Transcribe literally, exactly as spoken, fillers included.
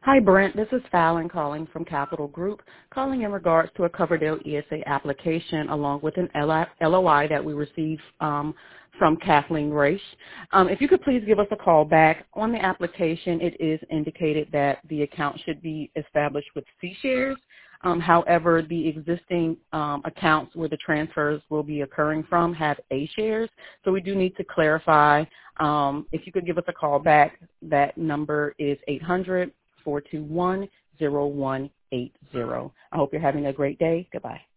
Hi, Brent. This is Fallon calling from Capital Group, calling in regards to a Coverdale E S A application along with an L O I that we received um, from Kathleen Raish. Um, if you could please give us a call back. On the application, it is indicated that the account should be established with C shares. Um, however, the existing um, accounts where the transfers will be occurring from have A shares, so we do need to clarify. Um, if you could give us a call back, that number is eight hundred, four two one, zero one eight zero. I hope you're having a great day. Goodbye.